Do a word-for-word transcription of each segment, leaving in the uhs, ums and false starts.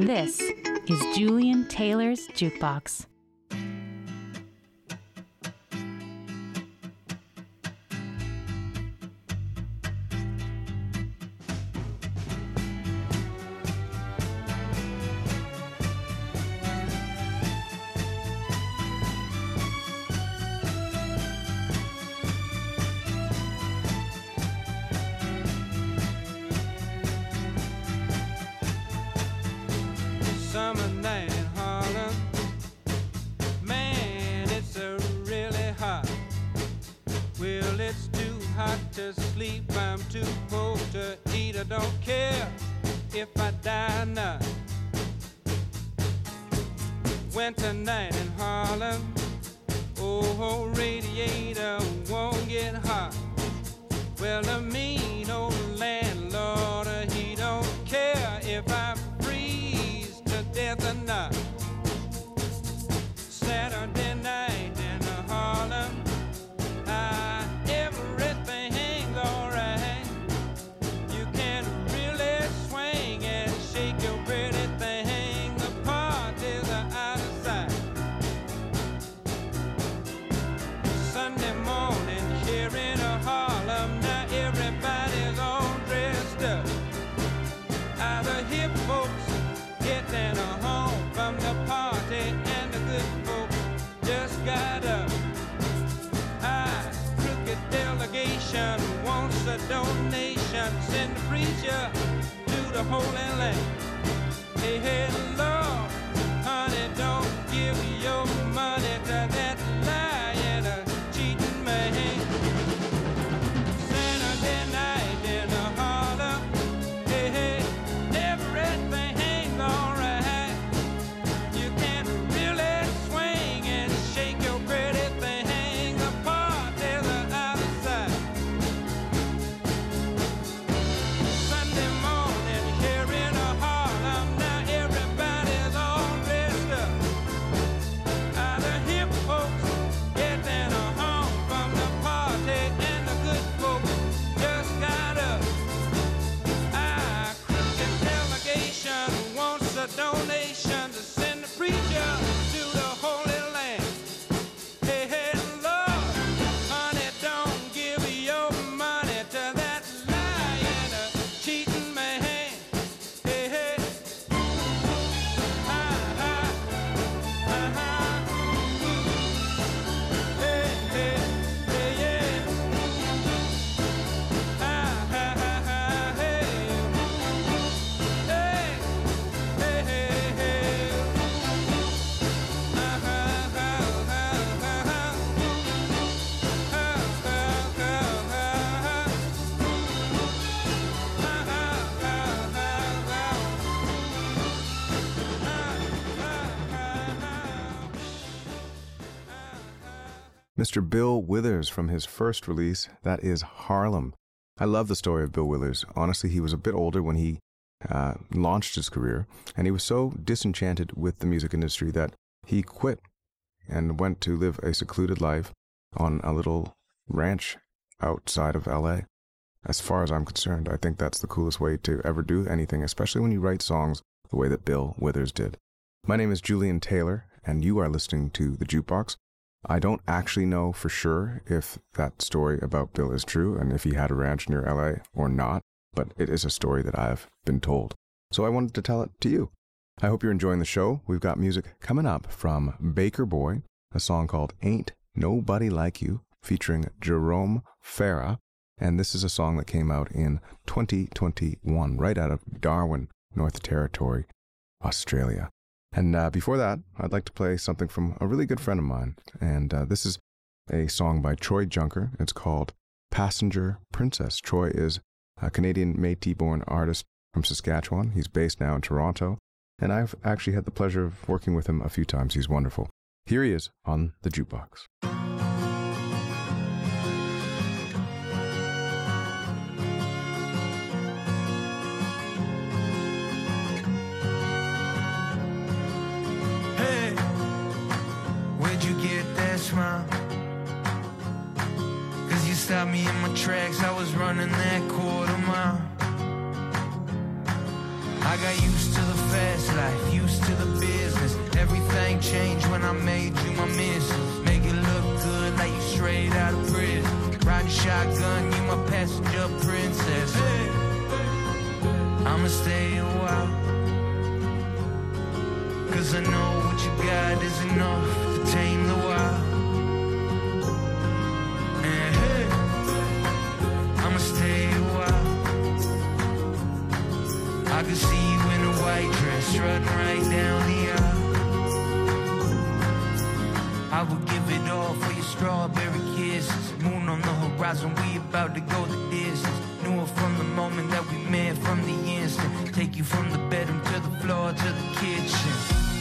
This is Julian Taylor's Jukebox. Summer night in Harlem, man, it's a really hot. Well, it's too hot to sleep, I'm too cold to eat. I don't care if I die or not. Winter night in Harlem, oh, radiator won't get hot. Well, the mean old landlord, he don't care if I death or not. Saturday night in Harlem, ah, everything's alright. You can really swing and shake your pretty thing. The parties are out of sight. Sunday morning here in Harlem, now everybody's all dressed up. Ah, the hip folks getting a home from the party, and the good folks just got up. Ah, crooked delegation wants a donation. Send the preacher to the Holy Land. Hey, hey, Lord, honey, don't give your money to that lying, uh, cheating man. Saturday night in Harlem, hey, hey, everything alright. You can really swing and shake your pretty thing. The parties are out of sight. Sunday morning here in Harlem, now everybody's all dressed up. Ah, the hip folks getting a home from the party, and the good folks just got up. Ah, crooked delegation wants a donation to send the preacher to the Holy Land. Hey, hey, Lord, honey, don't give your money to that lying, uh, cheating man. Hey, hey, ah, ah, ah, ah. Hey, hey, hey, yeah. Ah, ah, ah, ah, hey. Hey. Hey, hey, hey. Ah, ah, ah, ah, ah. Ah, ah, ah, ah. Ah, ah, ah, Mister Bill Withers from his first release, that is Harlem. I love the story of Bill Withers. Honestly, he was a bit older when he uh, launched his career, and he was so disenchanted with the music industry that he quit and went to live a secluded life on a little ranch outside of L A. As far as I'm concerned, I think that's the coolest way to ever do anything, especially when you write songs the way that Bill Withers did. My name is Julian Taylor, and you are listening to The Jukebox. I don't actually know for sure if that story about Bill is true and if he had a ranch near L A or not, but it is a story that I've been told. So I wanted to tell it to you. I hope you're enjoying the show. We've got music coming up from Baker Boy, a song called Ain't Nobody Like You, featuring Jerome Farah. And this is a song that came out in twenty twenty-one, right out of Darwin, North Territory, Australia. And uh, before that, I'd like to play something from a really good friend of mine. And uh, this is a song by Troy Junker. It's called Passenger Princess. Troy is a Canadian Métis-born artist from Saskatchewan. He's based now in Toronto. And I've actually had the pleasure of working with him a few times. He's wonderful. Here he is on The Jukebox. Smile, 'cause you stopped me in my tracks. I was running that quarter mile. I got used to the fast life, I made you my missus. Make it look good like you straight out of prison. Riding shotgun, you my passenger princess. Hey. I'ma stay a while, cause I know what you got is enough to tame the wild. And hey, I'ma stay a while. I can see you in a white dress, strutting right down the aisle. I would give it all for your strawberry kisses. Moon on the horizon, we about to go the distance. Knew it from the moment that we met, from the instant. Take you from the bedroom to the floor to the kitchen.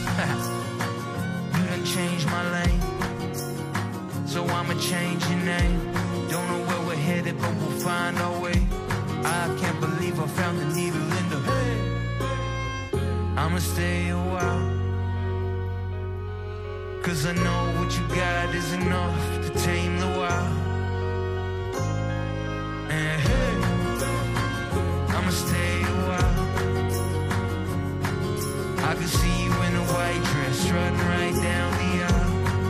You done changed my lane, so I'ma change your name. Don't know where we're headed, but we'll find our way. I can't believe I found the needle in the hay. I'ma stay a while, cause I know what you got is enough to tame the wild. And hey, I'ma stay a while. I can see you in a white dress, strutting right down the aisle.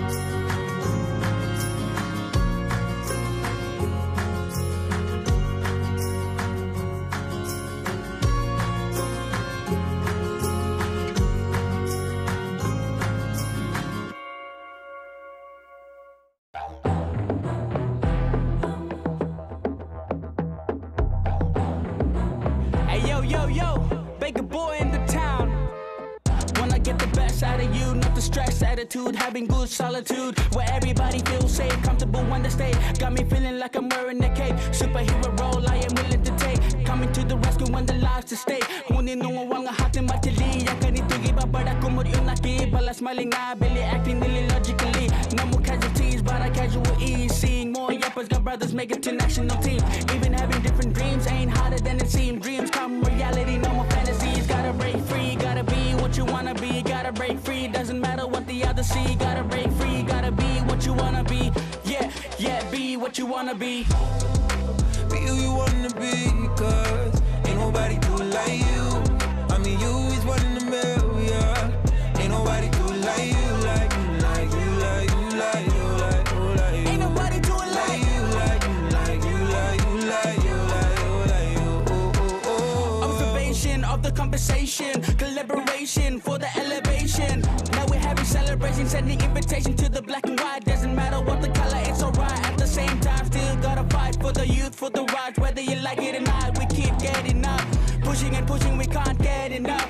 Yo, yo, Baker boy in the town. When I get the best out of you, not the stress attitude, having good solitude, where everybody feels safe, comfortable when they stay. Got me feeling like I'm wearing a cape. Superhero role I am willing to take. Coming to the rescue when the lives at stake. Huni nung wang hatin matili, yakan ito iba para kumur yun naki. Bala smiling na, Billy acting really logically. No more casualties, but I casual ease. Seeing more yappers, got brothers make it to national team. Even having different dreams ain't harder than it seems. Dreams come reality, no more fantasies. Gotta break free, gotta be what you wanna be. Gotta break free, doesn't matter what the others see. Gotta break free, gotta be what you wanna be. Yeah, yeah, be what you wanna be. Be who you wanna be, cause ain't nobody do it like you. I mean, you is one in a million. Ain't nobody do it like you, like you, like you, like you, like you, like you, like you. Ain't nobody do it like you, like you, like you, like you, like you, like you, like you. Oh, oh, oh. Observation of the conversation, collaboration for the elevation. Now we're having celebration, sending invitation to the black and white. Doesn't matter what the color, it's alright. At the same time, still gotta fight for the youth, for the rights. Whether you like it or not, we keep getting up. Pushing and pushing, we can't get enough.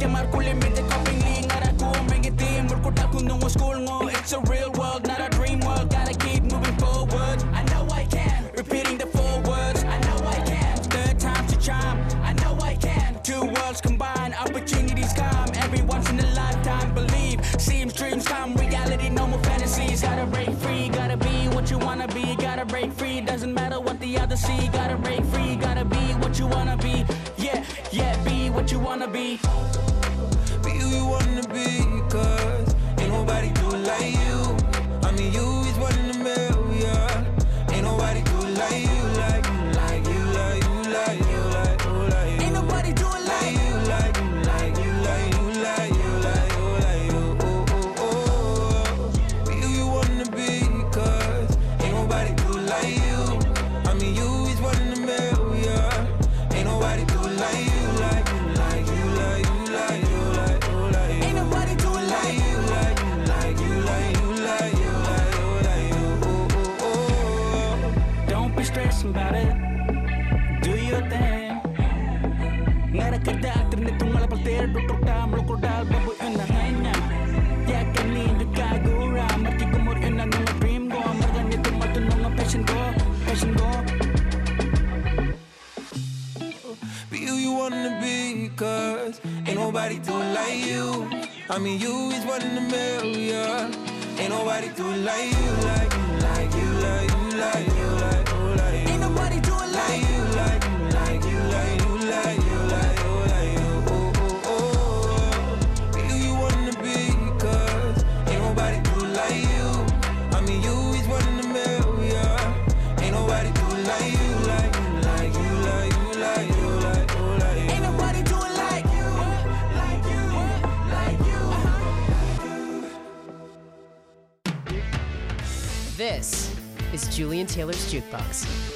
It's a real world, not a dream world. Gotta keep moving forward. I know I can. Repeating the four words. I know I can. Third time's a charm. I know I can. Two worlds combine, opportunities come. Every once in a lifetime, believe. Seems dreams come, reality, no more fantasies. Gotta break free, gotta be what you wanna be. Gotta break free, doesn't matter what the others see. Gotta break free, gotta be what you wanna be. Yeah, yeah, be what you wanna be. Be who you wanna be, cause ain't nobody do it like you. I mean, you is one in a million. Ain't nobody do it like you, like you, like you, like you, like you, like you, like you. Ain't nobody do it like you, like you, like you, like you, like you, like you, like you. Oh, oh, oh. Be who you wanna be, cause ain't nobody do it like you. I mean, you is one in a million. Ain't nobody do it like you, like you, like you, like you, like you, like you, like you. Ain't nobody do it like you, like you, like you, like you, like you, like you, like you. Oh, oh, oh. Don't be stressing about it. Do your thing. Ngara kerja akhir ni tunggal palter duduk dalam lokal babu ina hanya. Ya kini juga gura marti kumur ina nunga dream go marga ni tumal tu nunga passion go passion go. Be who you wanna be, cause ain't nobody do it like you. I mean, you is one in a million. Ain't nobody do it like you, like you, like you, like you, like you, like you, like you. Ain't nobody do it like you, like you, like you, like you, like you, like you, like you. Oh, oh, oh. Be who you wanna be, cause ain't nobody do it like you. I mean, you is one in a million. Ain't nobody do it like you, like you, like you, like you, like you, like you, like you. Ain't nobody do it like you, like you, like you. This is Julian Taylor's Jukebox.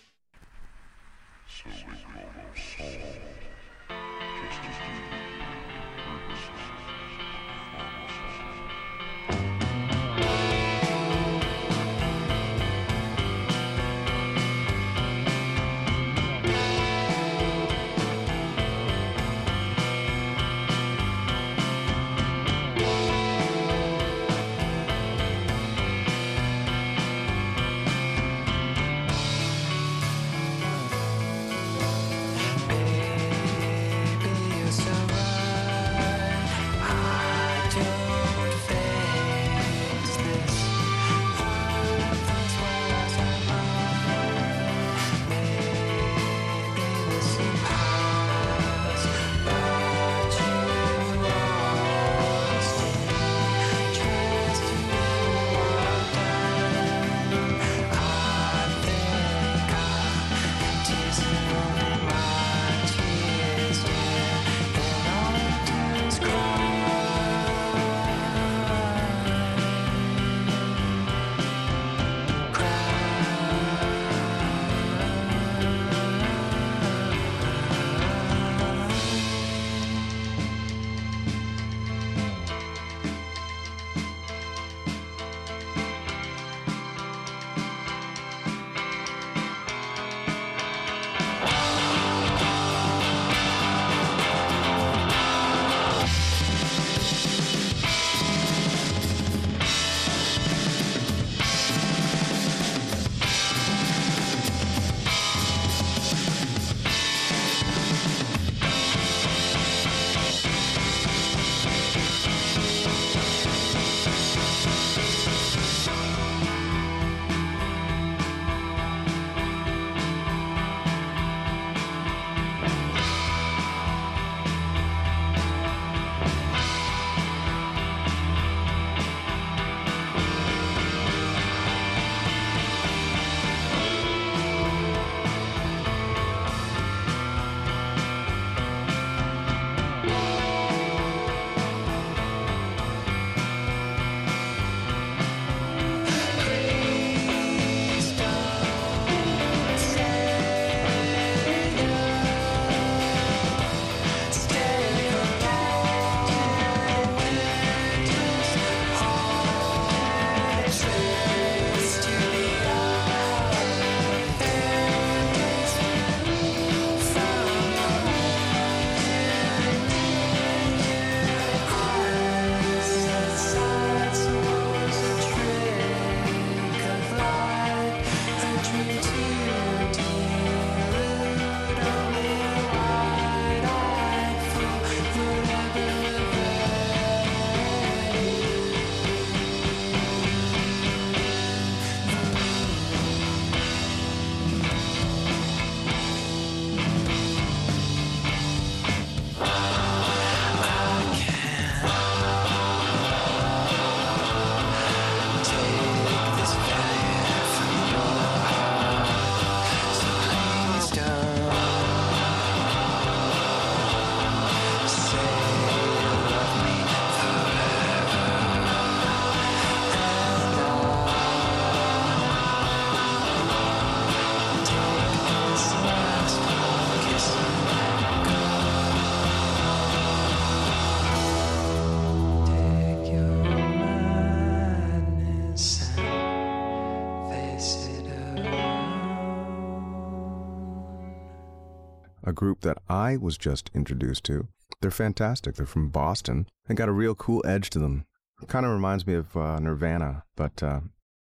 A group that I was just introduced to. They're fantastic. They're from Boston and got a real cool edge to them. Kind of reminds me of uh, Nirvana, but uh,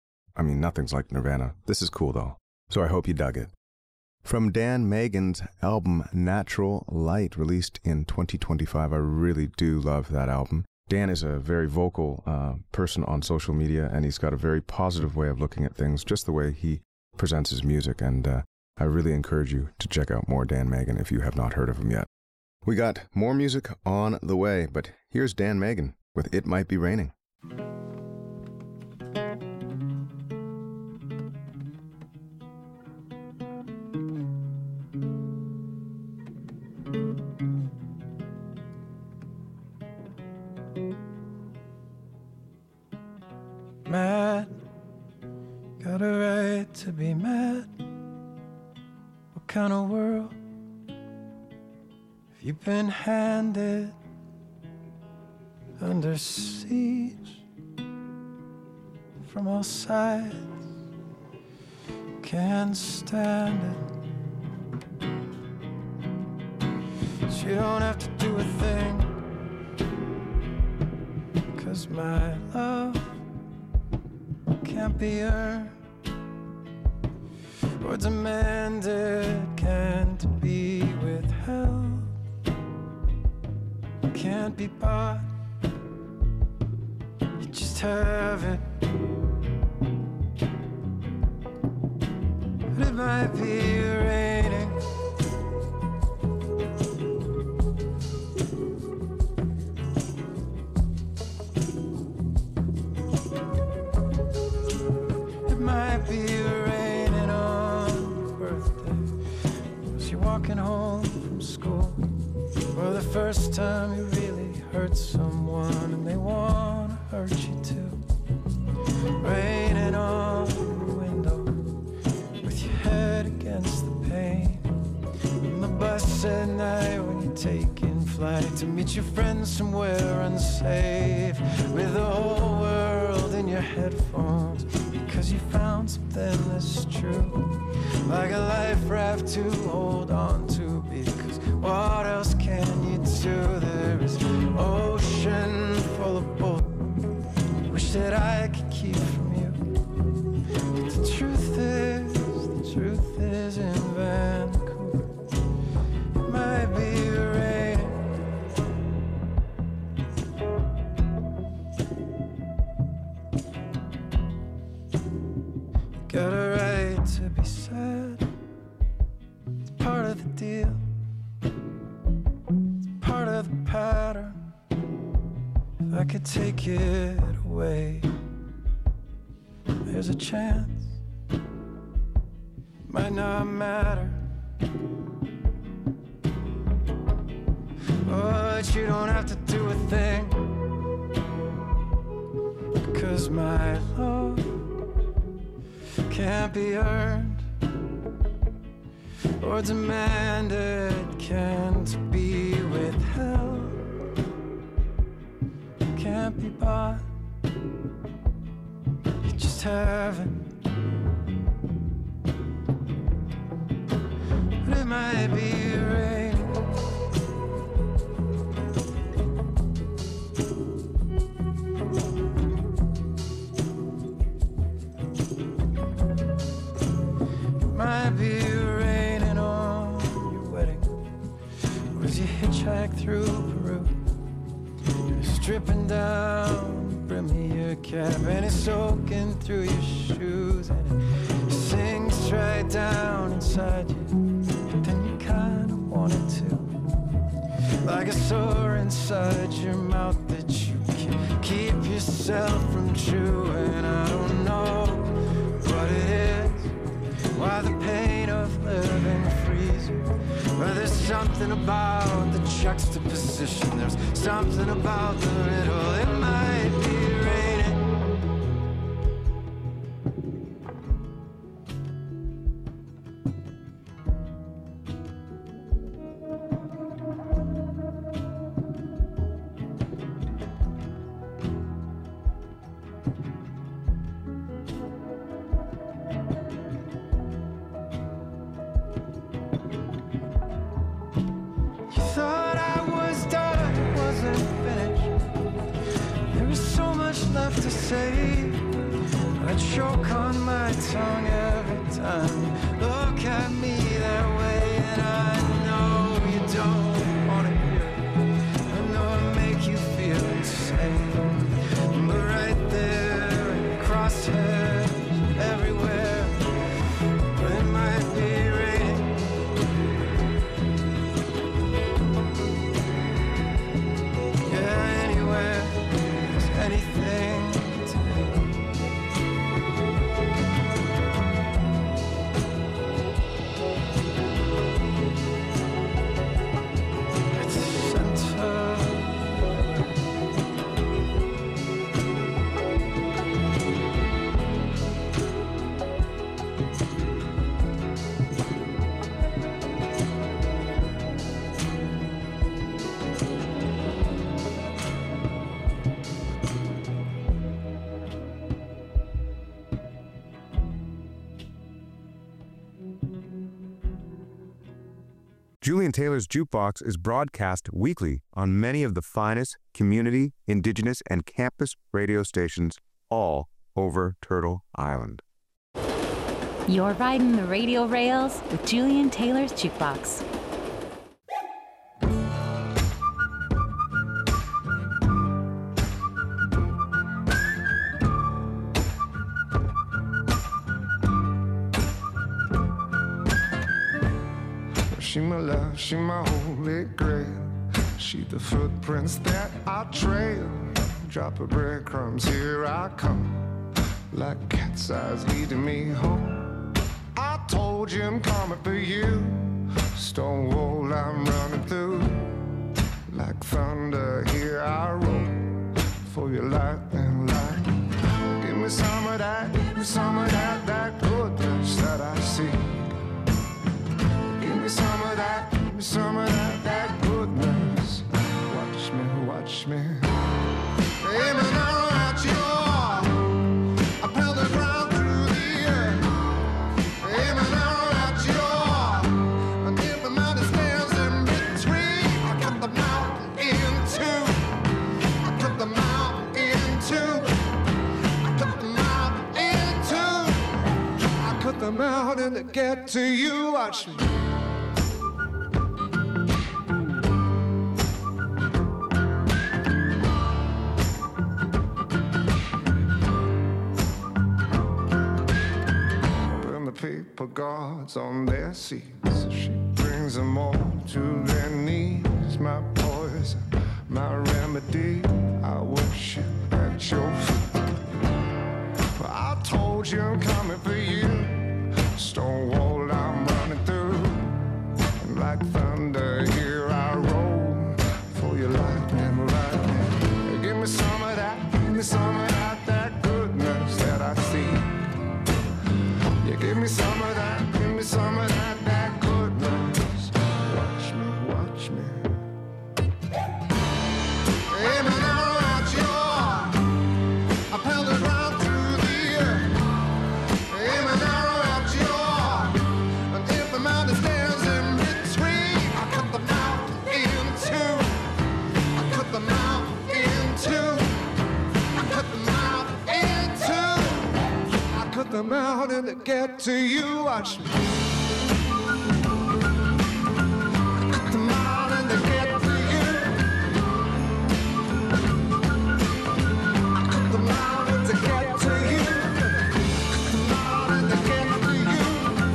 I mean, nothing's like Nirvana. This is cool, though, so I hope you dug it. From Dan Megan's album Natural Light, released in twenty twenty-five, I really do love that album. Dan is a very vocal uh, person on social media, and he's got a very positive way of looking at things, just the way he presents his music, and uh, I really encourage you to check out more Dan Megan if you have not heard of him yet. We got more music on the way, but here's Dan Megan with It Might Be Raining. Mad Got a right to be mad. What kind of world have you been handed? Under siege from all sides, can't stand it. But you don't have to do a thing, 'cause my love can't be earned or demanded, can't be withheld, can't be bought. You just have it. But it might be raining. It might be raining on your birthday, as you're walking home from school, or the first time you really hurt someone and they wanna hurt you too. Raining on the window with your head against the pane. On the bus at night when you're taking flight to meet your friends somewhere unsafe, with the whole world in your headphones, because you found something that's true, like a life raft to hold on to, because what else can you do? There is ocean full of bull wish that I could keep from you. But the truth is, the truth is in Vancouver, it might be raining. You got a right to be sad. It's part of the deal. It's part of the pattern. If I could take it away, there's a chance it might not matter. But you don't have to do a thing, because my love can't be earned or demanded, can't be withheld, can't be bought. You just haven't. But it might be raining. It might be raining on your wedding, or as you hitchhike through Peru, dripping down, bring me your cap, and it's soaking through your shoes, and it sinks right down inside you, but then you kinda want it to, like a sore inside your mouth that you can't keep yourself from chewing. I don't know what it is, why the pain of living frees you, but there's something about the juxtaposition, there's something about the riddle. It might be raining. Thought I was done, wasn't finished. There was so much left to say. I choke on my tongue every time you look at me that way, and I know you don't want to hear it. I know I make you feel insane, but right there in your crosshairs everywhere, but it might be raining. Yeah, anywhere, there's anything to do. It's the center. Julian Taylor's Jukebox is broadcast weekly on many of the finest community, indigenous, and campus radio stations all over Turtle Island. You're riding the radio rails with Julian Taylor's Jukebox. She my love, she my holy grail. She the footprints that I trail. Drop of breadcrumbs, here I come. Like cat's eyes leading me home. I told you I'm coming for you. Stonewall I'm running through. Like thunder, here I roll. For your lightning light. Give me some of that, give me some of that, that goodness that I see. Give me some of that, give me some of that, that goodness. Watch me, watch me. Aiming down at you, I pound the ground through the air. Aiming down at you, and if the mountain stands in between, I cut the mountain in two. I cut the mountain in two. I cut the mountain in two. I cut the mountain to get to you. Watch me. Paper guards on their seats. She brings them all to their knees. My poison, my remedy. I worship at your feet. Well, I told you I'm coming for you. Stonewall I'm running through. And like thunder, here I roll. For your lightning, lightning. Give me some of that, give me some of that, that goodness that I see. Give me some of that, give me some of that, that goodness. Watch me, watch me. Aiming down at you, I pound the ground through the air. Aiming down at you, and if the mountain stands in between, I cut the mountain in two. I cut the mountain in two. I cut the mountain in two. I cut the mountain to get to you. Watch me. Cut the mountain to get to you. I cut the mountain to get to you. Cut the mountain to get to you.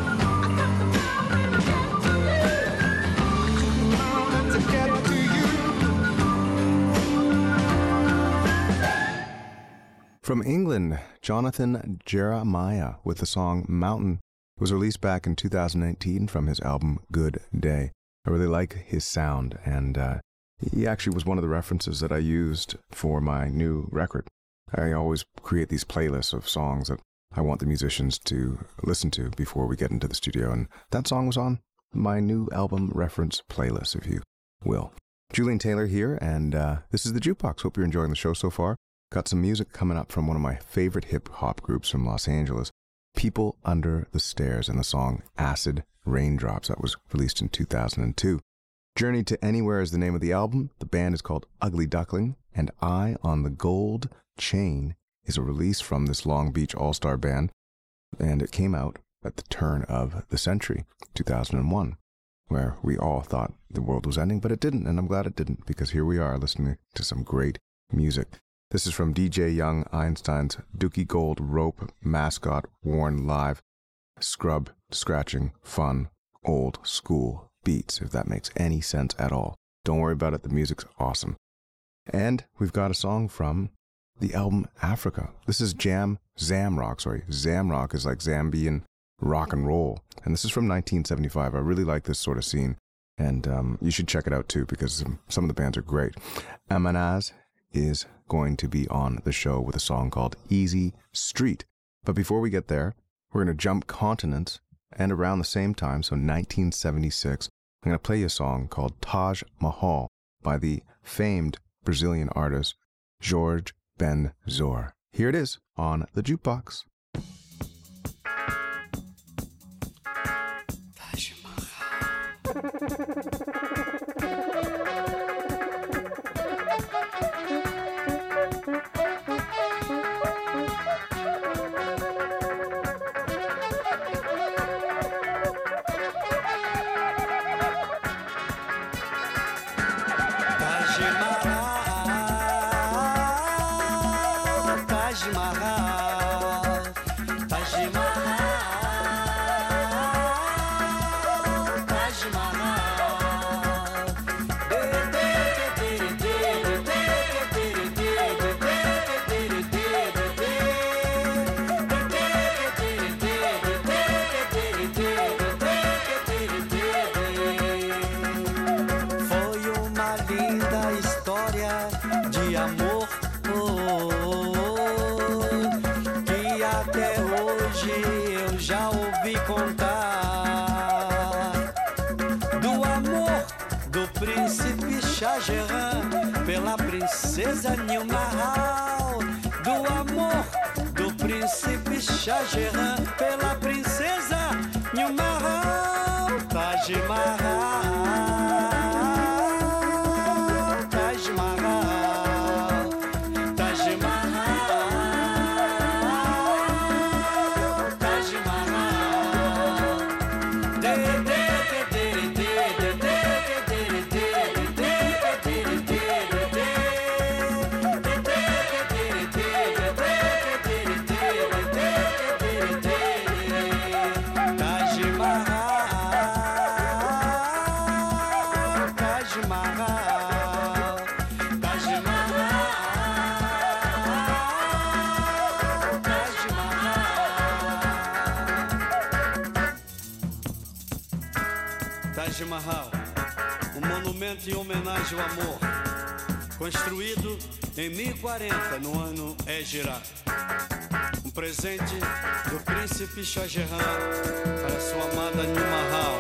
I cut the mountain to get to you. From England, Jonathan Jeremiah with the song Mountain was released back in two thousand nineteen from his album Good Day. I really like his sound, and uh, he actually was one of the references that I used for my new record. I always create these playlists of songs that I want the musicians to listen to before we get into the studio, and that song was on my new album reference playlist, if you will. Julian Taylor here, and uh, this is the Jukebox. Hope you're enjoying the show so far. Got some music coming up from one of my favorite hip-hop groups from Los Angeles, People Under the Stairs, and the song Acid Raindrops that was released in two thousand two. Journey to Anywhere is the name of the album. The band is called Ugly Duckling, and Eye on the Gold Chain is a release from this Long Beach all-star band, and it came out at the turn of the century, two thousand one, where we all thought the world was ending, but it didn't, and I'm glad it didn't, because here we are listening to some great music. This is from D J Young Einstein's Dookie Gold Rope Mascot Worn Live. Scrub, scratching, fun, old school beats, if that makes any sense at all. Don't worry about it, the music's awesome. And we've got a song from the album Africa. This is Jam Zamrock, sorry. Zamrock is like Zambian rock and roll. And this is from nineteen seventy-five. I really like this sort of scene. And um, you should check it out too, because some of the bands are great. Amanaz is going to be on the show with a song called Easy Street. But before we get there, we're going to jump continents, and around the same time, so nineteen seventy-six, I'm going to play you a song called Taj Mahal by the famed Brazilian artist Jorge Ben Zor. Here it is on the Jukebox. Taj Mahal. Pela princesa Nilmahal, do amor do príncipe Shah Jahan, pela princesa Nilmahal, Taj Mahal, Taj Mahal, Taj Mahal, Taj Mahal, de de de de de de Taj Mahal, um monumento em homenagem ao amor, construído em mil e quarenta, no ano Égira. Um presente do príncipe Shah Jahan para sua amada Nilmahal.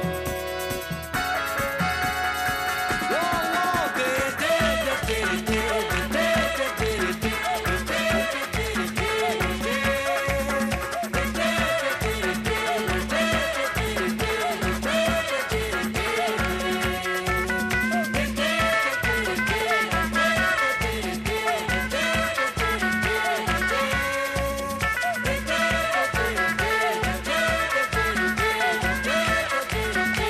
Thank you.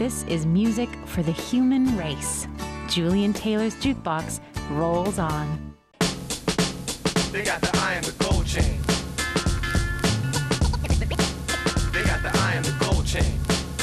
This is music for the human race. Julian Taylor's Jukebox rolls on. They got the eye and the gold chain. They got the eye and the gold chain.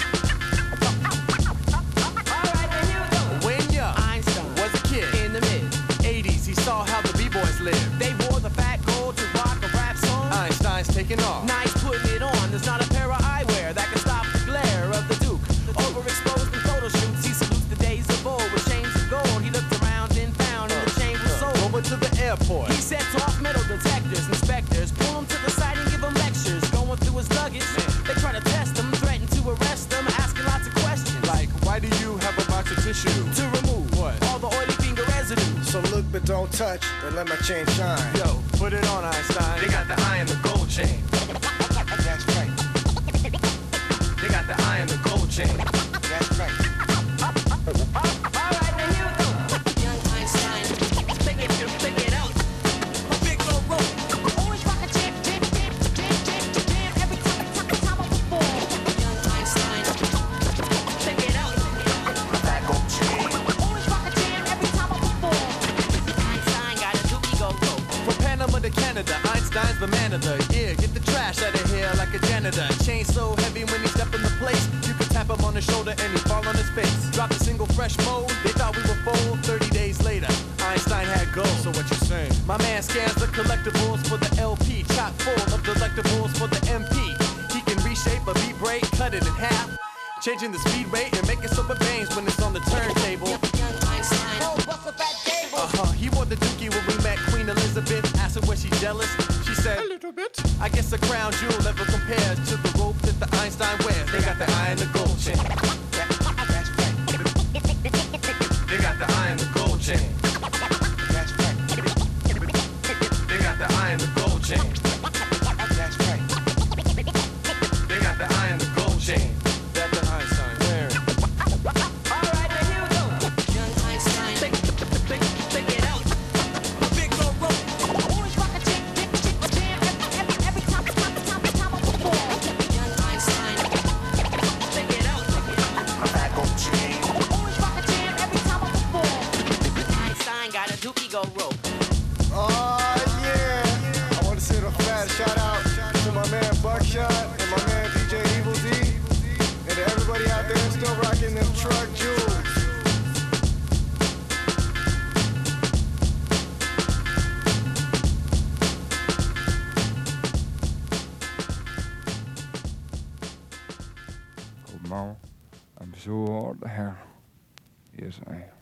When young Einstein was a kid in the mid eighties, he saw how the B-boys lived. They wore the fat gold to rock a rap song. Einstein's taking off. Nice putting it on. There's not a pair of eyewear that can stop the glare of the Duke. Overexposed in photo shoots, he salutes the days of old with chains of gold. He looked around and found, and the chain was sold. Over to the airport. He set off metal detectors, inspectors, pull him to the side and give him lectures. Going through his luggage, they try to test him, threaten to arrest him, asking lots of questions. Like, why do you have a box of tissue? To remove what? All the oily finger residue. So look but don't touch, then let my chain shine. Yo, put it on, Einstein. They got the eye and the gold chain. That's right. They got the eye and the gold chain. That's right. Alright, then here we go. Young Einstein, pick it, pick it out. A big old rope. Always rock a jam, jam, jam, jam, jam, jam. Every time, time, time I perform. Young Einstein, pick it out. That gold chain. Always rock a jam every time I perform. Einstein got a dookie go go. From Panama to Canada, Einstein's the man of the year. Get the trash out of here like a janitor. Chain so heavy when he step in the place, you can tap him on the shoulder and he fall on his face. Drop a single fresh mold, they thought we were full. Thirty days later, Einstein had gold. So what you saying? My man scans the collectibles for the L P, chock full of delectables for the M P. He can reshape a beat break, cut it in half, changing the speed rate and making silver veins when it's on the turntable. Uh-huh, he wore the dookie when we met Queen Elizabeth. Asked her was she jealous, she said, a little bit. I guess a crown jewel never compares to the rope that the Einstein wears. They got the eye and the gold chain. That's right. They got the eye and the gold chain. That's right. They got the eye and the gold chain. That's right. They got the eye and the gold chain. That the Einstein wearing. Alright, now here we go. Young Einstein, pick, pick, pick it out. A big old rope. Always rock a jam, jam, jam, jam. Every, every time, time, time, time I perform. Young Einstein, pick it out. That gold chain. Always rock a jam every time I perform. Einstein got a dookie go rope. Oh, yeah. I want to send a fat shout out to my man Buckshot and my man D J Evil D. And to everybody out there still rocking them truck jewels. Godmorgen. I'm så her. Yes, I am.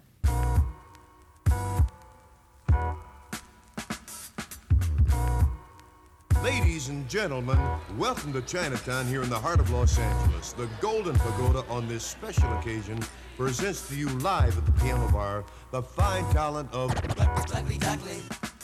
Ladies and gentlemen, welcome to Chinatown here in the heart of Los Angeles. The Golden Pagoda on this special occasion presents to you live at the piano bar the fine talent of Blackly Duckly.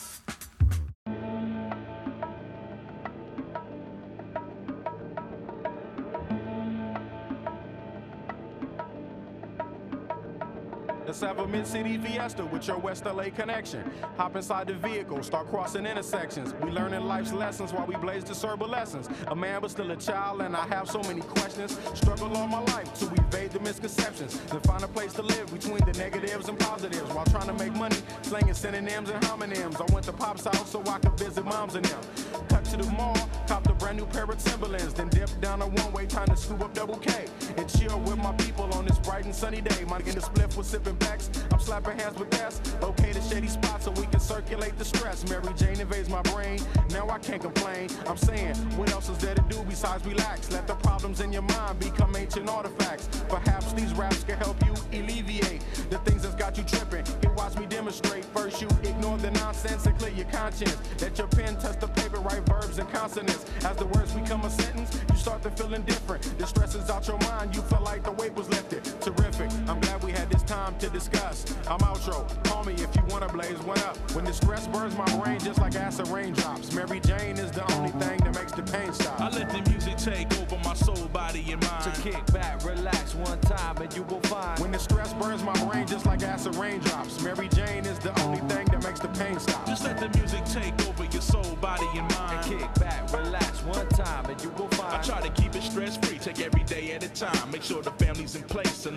Let's have a mid-city fiesta with your West L A connection. Hop inside the vehicle, start crossing intersections. We learning life's lessons while we blaze the cerebral lessons. A man but still a child and I have so many questions. Struggle all my life to evade the misconceptions. Then find a place to live between the negatives and positives. While trying to make money, slinging synonyms and homonyms. I went to Pop's house so I could visit moms and them. Cut to the mall, copped a brand new pair of Timberlands. Then dipped down a one-way, time to scoop up double K. And chill with my people on this bright and sunny day. My nigga in the spliff was sipping backs. I'm slapping hands with that's okay to shady spots so we can circulate the stress. Mary Jane invades my brain, now I can't complain. I'm saying, what else is there to do besides relax? Let the problems in your mind become ancient artifacts. Perhaps these raps can help you alleviate the things that's got you tripping. Here, watch me demonstrate. First you ignore the nonsense and clear your conscience. Let your pen touch the paper, write verbs and consonants. As the words become a sentence, you start to feel indifferent. The stress is out your mind, you feel like the weight was lifted. Terrific, I'm glad we had this time to discuss. I'm outro, call me if you wanna blaze one up. When the stress burns my brain just like acid raindrops. Mary Jane is the only thing that makes the pain stop. I let the music take over my soul, body, and mind. To kick back, relax one time and you will find. When the stress burns my brain just like acid raindrops. Mary Jane is the only thing that makes the pain stop. Just let the music take over your soul, body, and mind. And kick back, relax one time and you will find. I try to keep it stress free, take every day at a time. Make sure the family's in place and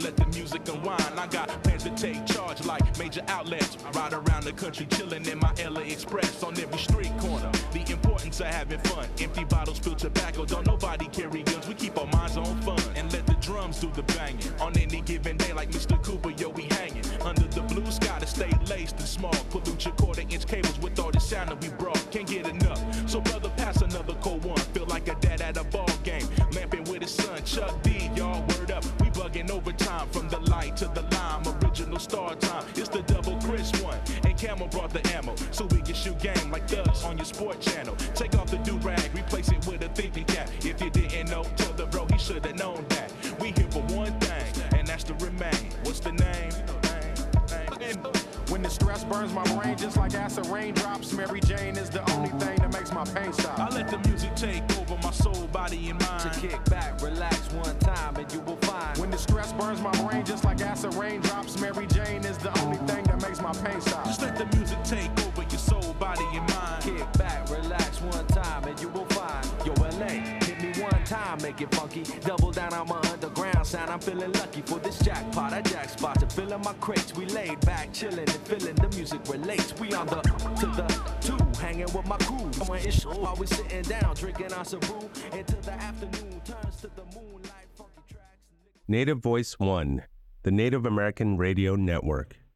music and wine. I got plans to take charge like major outlets. Ride around the country chilling in my L A Express on every street corner. The importance of having fun. Empty bottles, spill tobacco. Don't nobody carry guns. We keep our minds on fun and let the drums do the banging. On any given day, like Mister Cooper, yo, we hanging under the blue sky to stay laced and small. Pollute your quarter inch cables with all the sound that we brought. Can't get enough. So brother, pass another cold one. Feel like a dad at a ball game. Lamping with his son, Chuck D, y'all word up. We bugging overtime from the light to the lime. Original star time. It's the double Chris one. And Camel brought the ammo. So we can shoot game like thugs on your sport channel. Take off the do-rag, replace it with a thinking cap. If you didn't know, tell the bro he should have known that. We here for one thing, and that's to remain. What's the name? When the stress burns my brain just like acid raindrops, Mary Jane is the only thing that makes my pain stop. I let the music take over my soul, body, and mind. To kick back, relax one time, and you will find. When the stress burns my brain just like acid raindrops, Mary Jane is the only thing that makes my pain stop. Just let the music take over your soul, body, and mind. Kick back, relax one time, and you will find. Yo, L A, hit me one time, make it funky. Double down on my underground sound. I'm feeling lucky for this jackpot. I jack spots are filling my crates. We laid back, chilling and feeling the music relates. We on the to the two, hanging with my crew. When it's show, while we sitting down, drinking our brew until the afternoon turns to the moonlight. Funky tracks. Native Voice One, the Native American Radio Network.